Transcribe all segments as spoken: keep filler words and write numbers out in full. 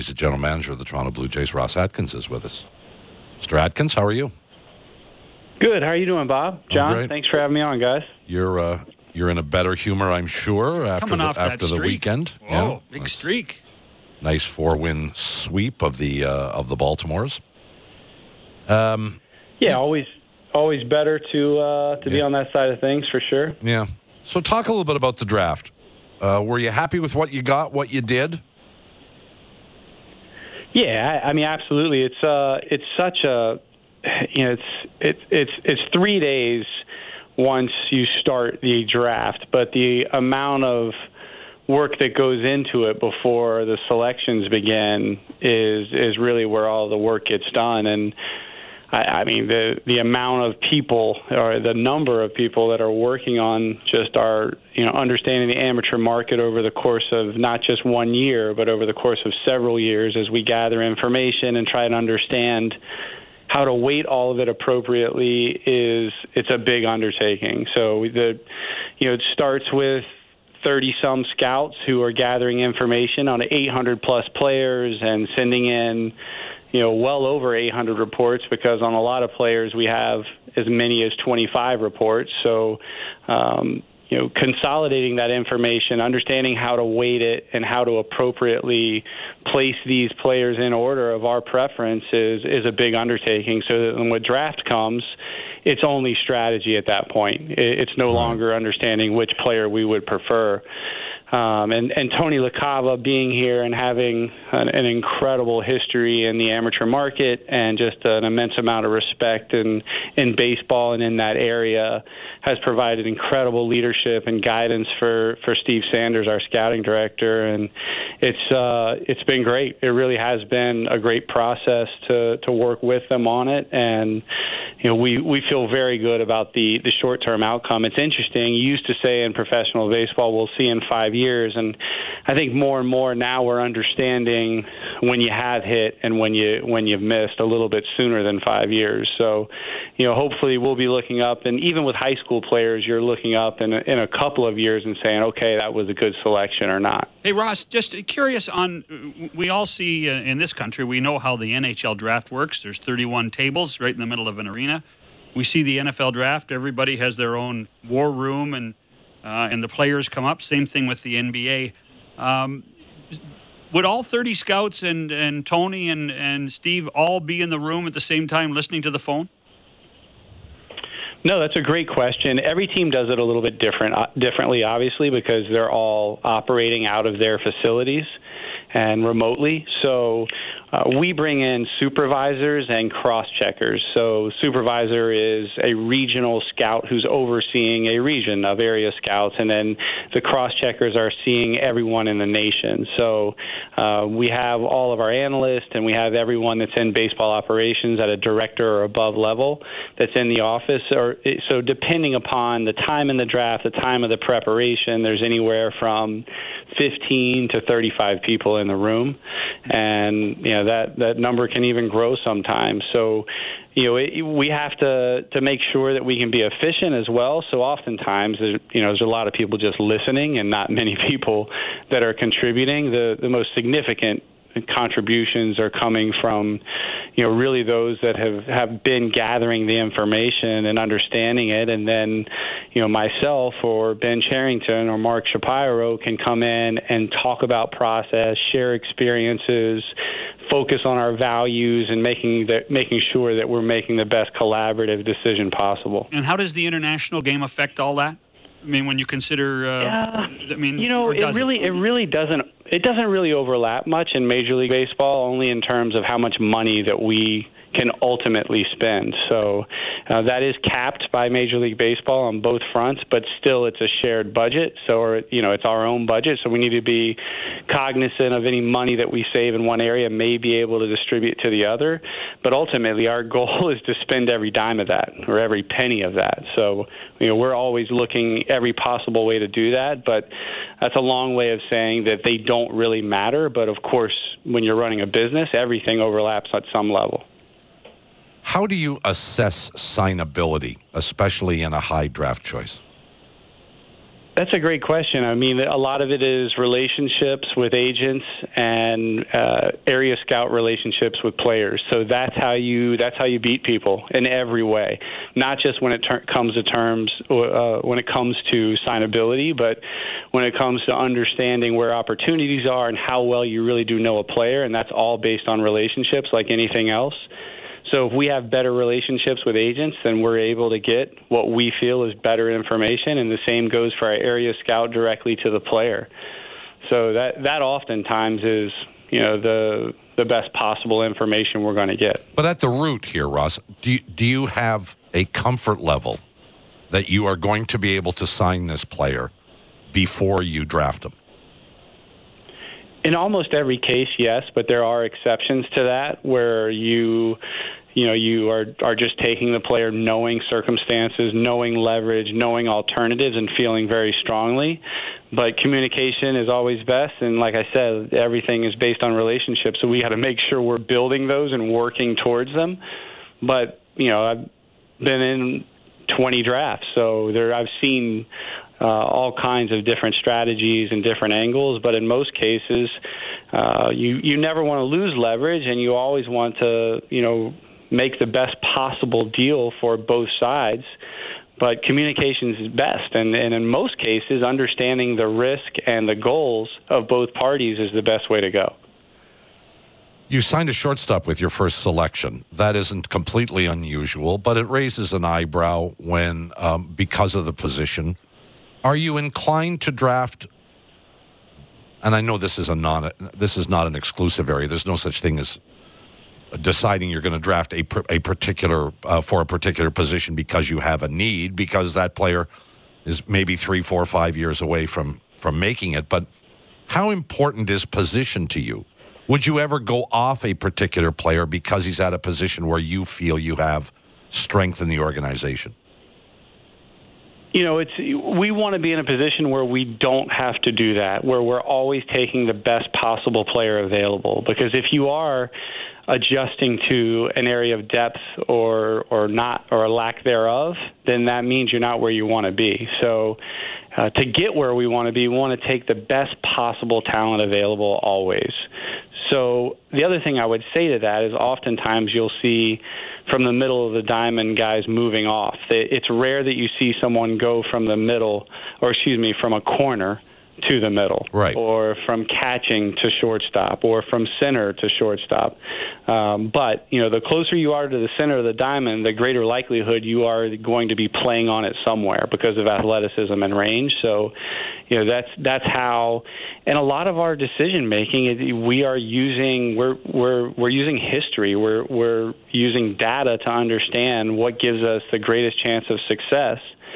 He's the general manager of the Toronto Blue Jays. Ross Atkins is with us. Mister Atkins, how are you? Good. How are you doing, Bob? John, great. Thanks for having me on, guys. You're uh, you're in a better humor, I'm sure, after Coming the, off that after the streak. weekend. Whoa, Yeah, big that's streak. Nice four-win sweep of the uh, of the Baltimores. Um, Yeah, always always better to uh, to be Yeah. on that side of things for sure. yeah. So talk a little bit about the draft. Uh, were you happy with what you got, what you did? Yeah, I, I mean, absolutely. It's uh, it's such a, you know, it's it's it's it's three days once you start the draft, but the amount of work that goes into it before the selections begin is is really where all the work gets done. And I, I mean, the the amount of people or the number of people that are working on just our, you know, understanding the amateur market over the course of not just one year, but over the course of several years as we gather information and try to understand how to weight all of it appropriately is it's a big undertaking. So the, you know, it starts with thirty-some scouts who are gathering information on eight hundred plus players and sending in, you know, well over eight hundred reports, because on a lot of players we have as many as twenty-five reports. So, um, you know, consolidating that information, understanding how to weight it and how to appropriately place these players in order of our preference is, is a big undertaking. So that when the draft comes, it's only strategy at that point. It's no longer understanding which player we would prefer. Um, and, and Tony LaCava being here and having an, an incredible history in the amateur market and just an immense amount of respect in, in baseball and in that area has provided incredible leadership and guidance for, for Steve Sanders, our scouting director. And it's uh, it's been great. It really has been a great process to, to work with them on it. And, you know, we, we feel very good about the, the short-term outcome. It's interesting. You used to say in professional baseball, we'll see in five years. And I think more and more now we're understanding when you have hit and when you when you've missed a little bit sooner than five years. So, you know, hopefully we'll be looking up, and even with high school players, you're looking up in a, in a couple of years and saying, okay, that was a good selection or not. Hey, Ross, just curious on, we all see uh, in this country, we know how the N H L draft works. There's thirty-one tables right in the middle of an arena. We see the N F L draft. Everybody has their own war room, and uh, and the players come up. Same thing with the N B A. Um, would all thirty scouts and, and Tony and, and Steve all be in the room at the same time listening to the phone? No, that's a great question. Every team does it a little bit different, uh, differently, obviously, because they're all operating out of their facilities and remotely. So uh, we bring in supervisors and cross-checkers. So supervisor is a regional scout who's overseeing a region of area scouts, and then the cross-checkers are seeing everyone in the nation. So uh, we have all of our analysts, and we have everyone that's in baseball operations at a director or above level that's in the office. Or so depending upon the time in the draft, the time of the preparation, there's anywhere from fifteen to thirty-five people in the room, and you know that that number can even grow sometimes. So, you know, it, we have to to make sure that we can be efficient as well. So oftentimes, there's, you know, there's a lot of people just listening and not many people that are contributing. The the most significant contributions are coming from, you know, really those that have, have been gathering the information and understanding it. And then, you know, myself or Ben Charrington or Mark Shapiro can come in and talk about process, share experiences, focus on our values, and making the, making sure that we're making the best collaborative decision possible. And how does the international game affect all that? I mean, when you consider, uh, yeah, I mean, you know, it really, it? it really doesn't, it doesn't really overlap much in Major League Baseball, only in terms of how much money that we can ultimately spend. So uh, that is capped by Major League Baseball on both fronts, but still it's a shared budget. So, or, you know, it's our own budget. So we need to be cognizant of any money that we save in one area may be able to distribute to the other. But ultimately our goal is to spend every dime of that or every penny of that. So, you know, we're always looking every possible way to do that, but that's a long way of saying that they don't really matter. But of course, when you're running a business, everything overlaps at some level. How do you assess signability, especially in a high draft choice? That's a great question. I mean, a lot of it is relationships with agents and uh, area scout relationships with players. So that's how you that's how you beat people in every way, not just when it ter- comes to terms, uh, when it comes to signability, but when it comes to understanding where opportunities are and how well you really do know a player, and that's all based on relationships like anything else. So if we have better relationships with agents, then we're able to get what we feel is better information, and the same goes for our area scout directly to the player. So that that oftentimes is, you know, the the best possible information we're going to get. But at the root here, Ross, do you, do you have a comfort level that you are going to be able to sign this player before you draft him? In almost every case, yes, but there are exceptions to that where you, you know, you are, are just taking the player knowing circumstances, knowing leverage, knowing alternatives, and feeling very strongly. But communication is always best, and like I said, everything is based on relationships, so we got to make sure we're building those and working towards them. But, you know, I've been in twenty drafts, so there I've seen Uh, all kinds of different strategies and different angles, but in most cases, uh, you you never want to lose leverage, and you always want to, you know, make the best possible deal for both sides. But communication is best, and, and in most cases, understanding the risk and the goals of both parties is the best way to go. You signed a shortstop with your first selection. That isn't completely unusual, but it raises an eyebrow when, um, because of the position. Are you inclined to draft? And I know this is a non. This is not an exclusive area. There's no such thing as deciding you're going to draft a a particular uh, for a particular position because you have a need, because that player is maybe three, four, five years away from from making it. But how important is position to you? Would you ever go off a particular player because he's at a position where you feel you have strength in the organization? You know, it's we want to be in a position where we don't have to do that, where we're always taking the best possible player available. Because if you are adjusting to an area of depth or or not or a lack thereof, then that means you're not where you want to be. So uh, to get where we want to be, we want to take the best possible talent available always. So the other thing I would say to that is oftentimes you'll see from the middle of the diamond guys moving off. It's rare that you see someone go from the middle, or excuse me, from a corner to the middle, right, or from catching to shortstop, or from center to shortstop. Um, but, you know, the closer you are to the center of the diamond, the greater likelihood you are going to be playing on it somewhere because of athleticism and range. So, you know, that's that's how, and a lot of our decision making, we are using we're we're we're using history. We're we're using data to understand what gives us the greatest chance of success.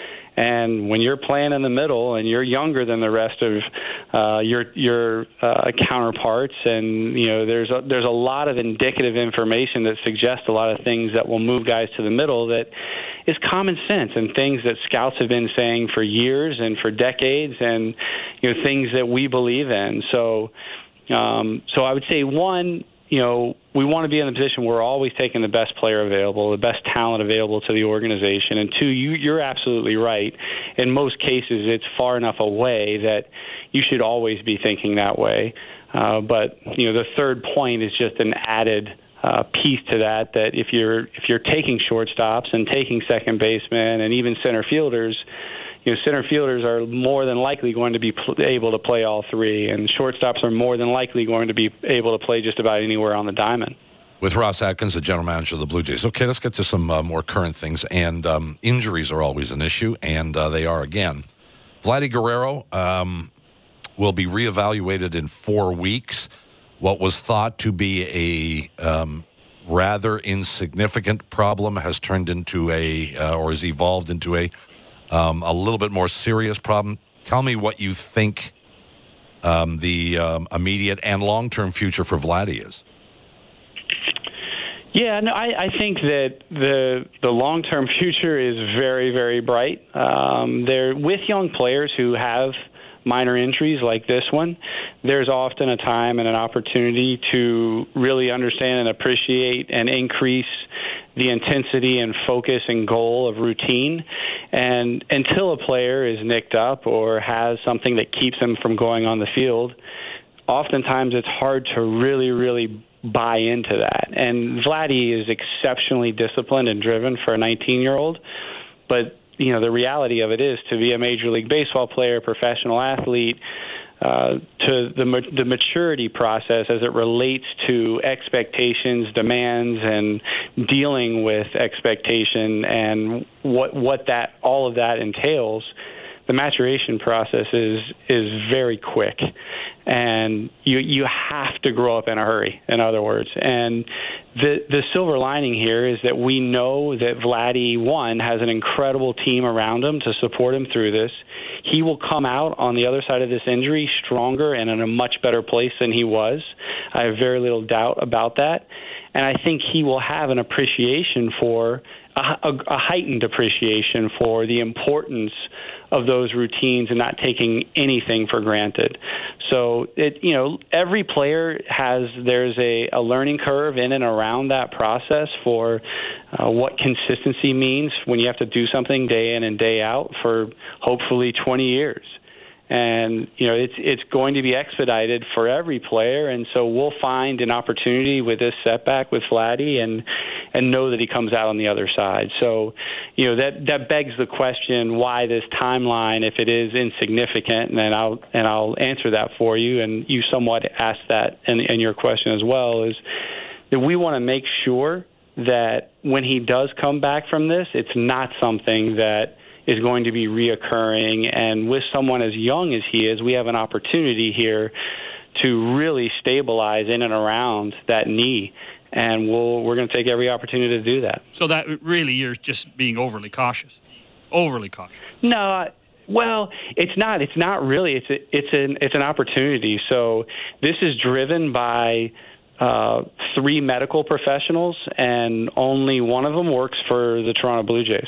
And when you're playing in the middle and you're younger than the rest of uh, your your uh, counterparts, and you know there's a, there's a lot of indicative information that suggests a lot of things that will move guys to the middle that is common sense and things that scouts have been saying for years and for decades, and you know things that we believe in. So um, so I would say one. You know, we want to be in a position where we're always taking the best player available, the best talent available to the organization. And two, you, you're absolutely right. In most cases, it's far enough away that you should always be thinking that way. Uh, but, you know, the third point is just an added uh, piece to that, that if you're if you're taking shortstops and taking second basemen and even center fielders, you know, center fielders are more than likely going to be pl- able to play all three, and shortstops are more than likely going to be able to play just about anywhere on the diamond. With Ross Atkins, the general manager of the Blue Jays. Okay, let's get to some uh, more current things. And um, injuries are always an issue, and uh, they are again. Vladdy Guerrero um, will be reevaluated in four weeks. What was thought to be a um, rather insignificant problem has turned into a, uh, or has evolved into a Um, a little bit more serious problem. Tell me what you think um, the um, immediate and long-term future for Vladdy is. Yeah, no, I, I think that the the long-term future is very, very bright. Um, they're with young players who have minor injuries like this one. There's often a time and an opportunity to really understand and appreciate and increase the intensity and focus and goal of routine. And until a player is nicked up or has something that keeps them from going on the field, oftentimes it's hard to really, really buy into that. And Vladdy is exceptionally disciplined and driven for a nineteen-year-old, but you know the reality of it is to be a Major League Baseball player, professional athlete, uh, to the the maturity process as it relates to expectations, demands, and dealing with expectation and what what that all of that entails. The maturation process is is very quick, and you you have to grow up in a hurry, in other words. And the the silver lining here is that we know that Vladdy, one, has an incredible team around him to support him through this. He will come out on the other side of this injury stronger and in a much better place than he was. I have very little doubt about that. And I think he will have an appreciation for, a, a, a heightened appreciation for the importance of those routines and not taking anything for granted. So, it, you know, every player has, there's a, a learning curve in and around that process for uh, what consistency means when you have to do something day in and day out for hopefully twenty years. And, you know, it's it's going to be expedited for every player. And so we'll find an opportunity with this setback with Vladdy and and know that he comes out on the other side. So, you know, that, that begs the question, why this timeline, if it is insignificant, and I'll and I'll answer that for you. And you somewhat asked that in, in your question as well, is that we want to make sure that when he does come back from this, it's not something that is going to be reoccurring. And with someone as young as he is, we have an opportunity here to really stabilize in and around that knee. And we'll, we're going to take every opportunity to do that. So that really you're just being overly cautious, overly cautious. No, well, it's not. It's not really. It's a, it's an it's an opportunity. So this is driven by uh, three medical professionals, and only one of them works for the Toronto Blue Jays.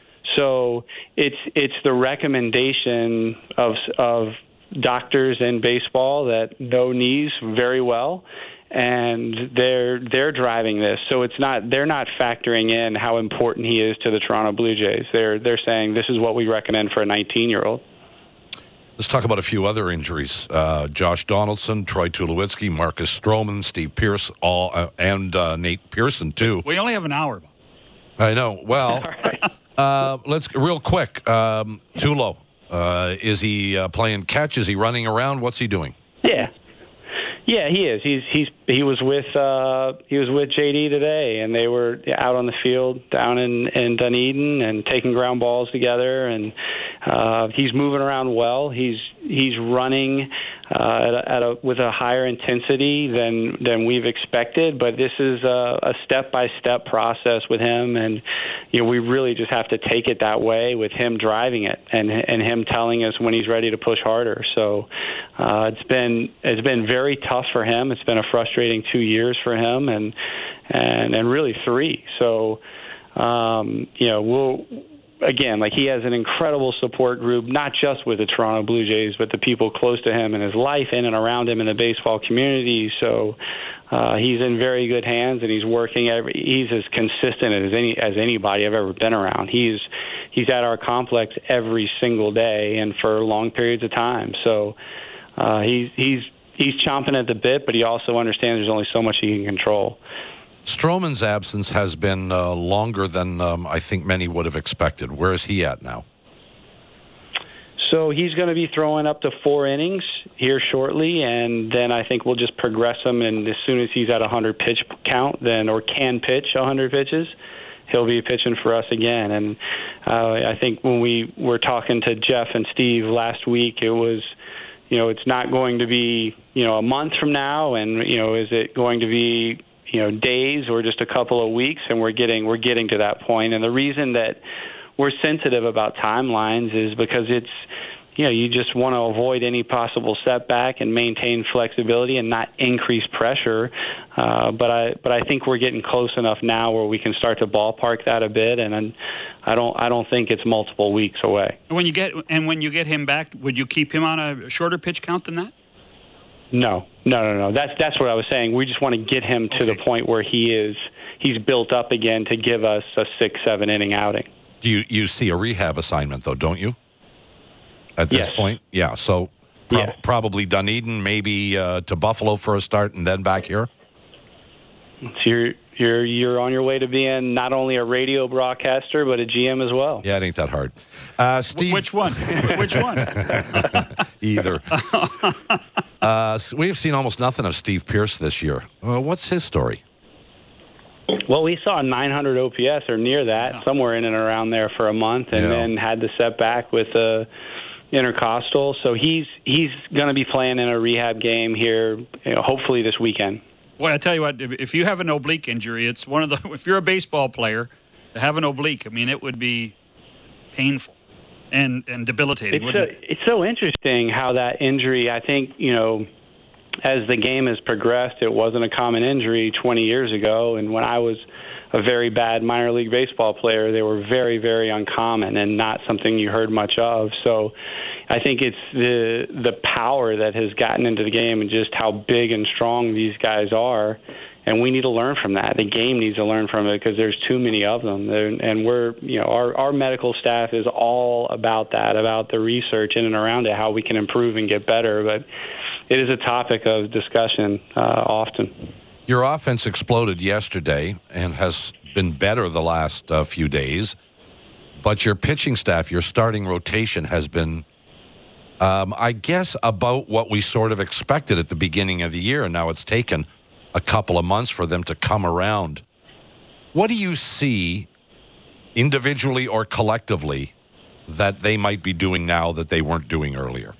So it's it's the recommendation of of doctors in baseball that know knees very well, and they're they're driving this. So it's not they're not factoring in how important he is to the Toronto Blue Jays. They're they're saying this is what we recommend for a nineteen-year-old. Let's talk about a few other injuries. Uh, Josh Donaldson, Troy Tulowitzki, Marcus Stroman, Steve Pearce, all uh, and uh, Nate Pearson too. We only have an hour. I know. Well. Uh, let's real quick. Um, Tulo, uh, is he uh, playing catch? Is he running around? What's he doing? Yeah, yeah, he is. He's he's he was with uh, he was with J D today, and they were out on the field down in, in Dunedin and taking ground balls together, and uh, he's moving around well. He's he's running uh, at, a, at a with a higher intensity than than we've expected, but this is a, a step-by-step process with him, and you know we really just have to take it that way with him driving it and and him telling us when he's ready to push harder. So uh, it's been it's been very tough for him. It's been a frustrating two years for him, and and and really three. So um, you know we'll. Again, like he has an incredible support group, not just with the Toronto Blue Jays, but the people close to him in his life, in and around him in the baseball community. So uh, he's in very good hands, and he's working. Every, he's as consistent as any as anybody I've ever been around. He's he's at our complex every single day and for long periods of time. So uh, he's he's he's chomping at the bit, but he also understands there's only so much he can control. Stroman's absence has been uh, longer than um, I think many would have expected. Where is he at now? So he's going to be throwing up to four innings here shortly, and then I think we'll just progress him. And as soon as he's at a one hundred pitch count, then or can pitch one hundred pitches, he'll be pitching for us again. And uh, I think when we were talking to Jeff and Steve last week, it was, you know, it's not going to be, you know, a month from now, and you know, is it going to be, you know, days or just a couple of weeks, and we're getting we're getting to that point. And the reason that we're sensitive about timelines is because it's, you know, you just want to avoid any possible setback and maintain flexibility and not increase pressure. Uh, but I but I think we're getting close enough now where we can start to ballpark that a bit, and I don't I don't think it's multiple weeks away. When you get and when you get him back, would you keep him on a shorter pitch count than that? No, no, no, no. That's that's what I was saying. We just want to get him to okay. the point where he is he's built up again to give us a six, seven inning outing. Do you, you see a rehab assignment, though, don't you? At this yes. point? Yeah, so prob- yes. probably Dunedin, maybe uh, to Buffalo for a start, and then back here? So you're, you're, you're on your way to being not only a radio broadcaster, but a G M as well. Yeah, it ain't that hard. Uh, Steve, Which one? Which one? Either. uh, so we've seen almost nothing of Steve Pearce this year. Uh, what's his story? Well, we saw nine hundred O P S or near that, yeah. somewhere in and around there for a month, and yeah. then had to set back with a intercostal. So he's he's going to be playing in a rehab game here, you know, hopefully this weekend. Boy, I tell you what, if you have an oblique injury, it's one of the. If you're a baseball player, to have an oblique, I mean, it would be painful and and debilitating. It's wouldn't so, it? It's so interesting how that injury. I think you know. As the game has progressed, it wasn't a common injury twenty years ago. And when I was a very bad minor league baseball player, they were very, very uncommon and not something you heard much of. So I think it's the the power that has gotten into the game and just how big and strong these guys are. And we need to learn from that. The game needs to learn from it because there's too many of them. And we're, you know, our, our medical staff is all about that, about the research in and around it, how we can improve and get better. But it is a topic of discussion uh, often. Your offense exploded yesterday and has been better the last uh, few days. But your pitching staff, your starting rotation has been, um, I guess, about what we sort of expected at the beginning of the year. And now it's taken a couple of months for them to come around. What do you see individually or collectively that they might be doing now that they weren't doing earlier?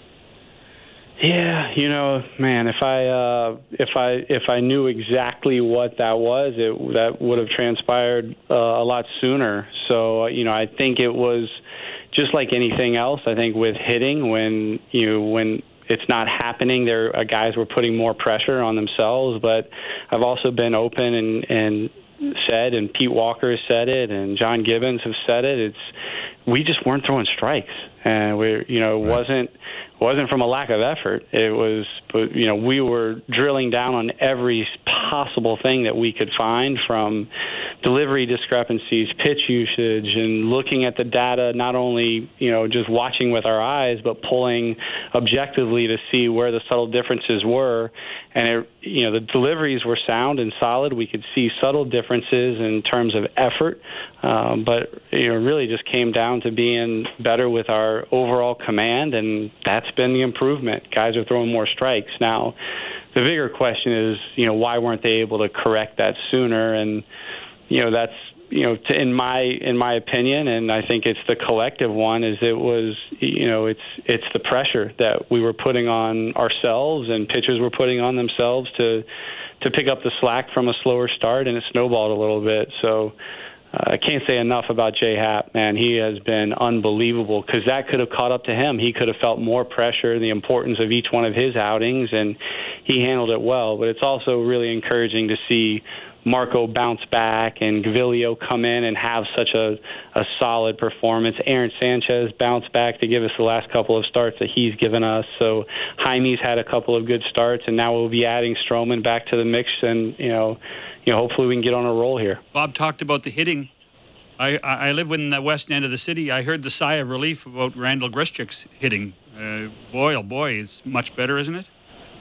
Yeah, you know, man, if I uh, if I if I knew exactly what that was, it that would have transpired uh, a lot sooner. So, uh, you know, I think it was just like anything else. I think with hitting, when you know, when it's not happening, there uh, guys were putting more pressure on themselves. But I've also been open and, and said, and Pete Walker has said it, and John Gibbons have said it. It's we just weren't throwing strikes, and we, you know, it right. wasn't wasn't from a lack of effort. It was, you know, we were drilling down on every possible thing that we could find, from delivery discrepancies, pitch usage, and looking at the data, not only, you know, just watching with our eyes, but pulling objectively to see where the subtle differences were. And, it, you know, the deliveries were sound and solid. We could see subtle differences in terms of effort, um, but, you know, really just came down to being better with our overall command, and that's been the improvement. Guys are throwing more strikes. Now, the bigger question is, you know, why weren't they able to correct that sooner? And, you know, that's, you know, to, in my in my opinion, and I think it's the collective one, is it was, you know, it's it's the pressure that we were putting on ourselves and pitchers were putting on themselves to to pick up the slack from a slower start, and it snowballed a little bit. So uh, I can't say enough about Jay Happ, man. He has been unbelievable, because that could have caught up to him. He could have felt more pressure, the importance of each one of his outings, and he handled it well. But it's also really encouraging to see Marco bounce back and Gaviglio come in and have such a, a solid performance. Aaron Sanchez bounced back to give us the last couple of starts that he's given us. So Jaime's had a couple of good starts, and now we'll be adding Stroman back to the mix, and you know, you know, hopefully we can get on a roll here. Bob talked about the hitting. I, I live in the west end of the city. I heard the sigh of relief about Randall Grischuk's hitting. Uh, boy, oh boy, it's much better, isn't it?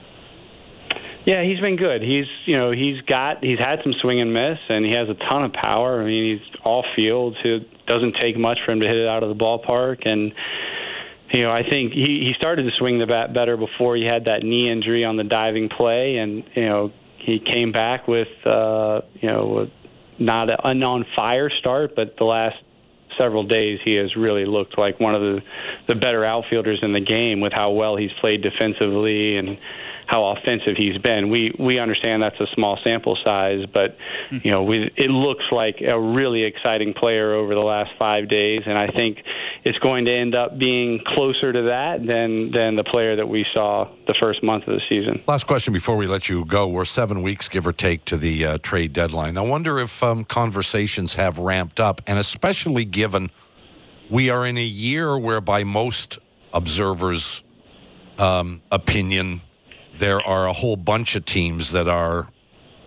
Yeah, he's been good. He's, you know, he's got, he's had some swing and miss, and he has a ton of power. I mean, he's all fields. It doesn't take much for him to hit it out of the ballpark. And, you know, I think he, he started to swing the bat better before he had that knee injury on the diving play. And, you know, he came back with, uh, you know, not an on-fire start, but the last several days he has really looked like one of the, the better outfielders in the game, with how well he's played defensively and how offensive he's been. We we understand that's a small sample size, but you know, we, it looks like a really exciting player over the last five days, and I think it's going to end up being closer to that than than the player that we saw the first month of the season. Last question before we let you go. We're seven weeks, give or take, to the uh, trade deadline. I wonder if um, conversations have ramped up, and especially given we are in a year where, by most observers' um, opinion, there are a whole bunch of teams that are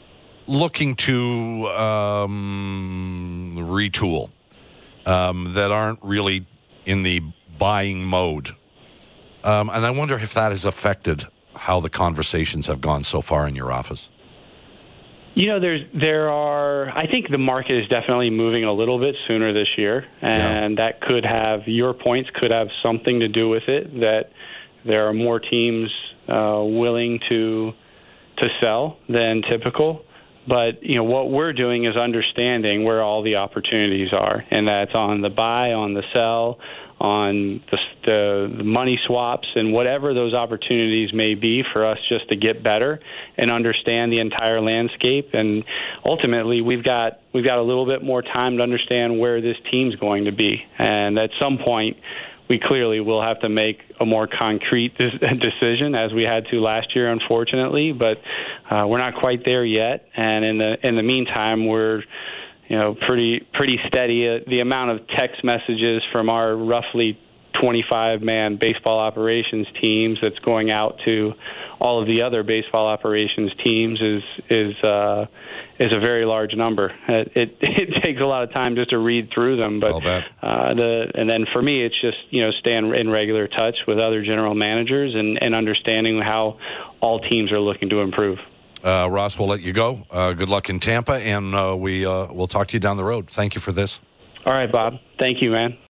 looking to um, retool um, that aren't really in the buying mode. Um, and I wonder if that has affected how the conversations have gone so far in your office. You know, there's there are. I think the market is definitely moving a little bit sooner this year, and yeah. that could have your points could have something to do with it. That there are more teams uh, willing to to sell than typical. But you know, what we're doing is understanding where all the opportunities are, and that's on the buy, on the sell, on the, the, the money swaps, and whatever those opportunities may be for us just to get better and understand the entire landscape. And ultimately, we've got we've got a little bit more time to understand where this team's going to be. And at some point, we clearly will have to make a more concrete decision, as we had to last year, unfortunately. But uh, we're not quite there yet. And in the in the meantime, we're you know, pretty pretty steady. Uh, the amount of text messages from our roughly twenty-five man baseball operations teams that's going out to all of the other baseball operations teams is is uh, is a very large number. It, it it takes a lot of time just to read through them, but uh, the and then for me, it's just you know staying in regular touch with other general managers and, and understanding how all teams are looking to improve. Uh, Ross, we'll let you go. Uh, good luck in Tampa, and uh, we, uh, we'll talk to you down the road. Thank you for this. All right, Bob. Thank you, man.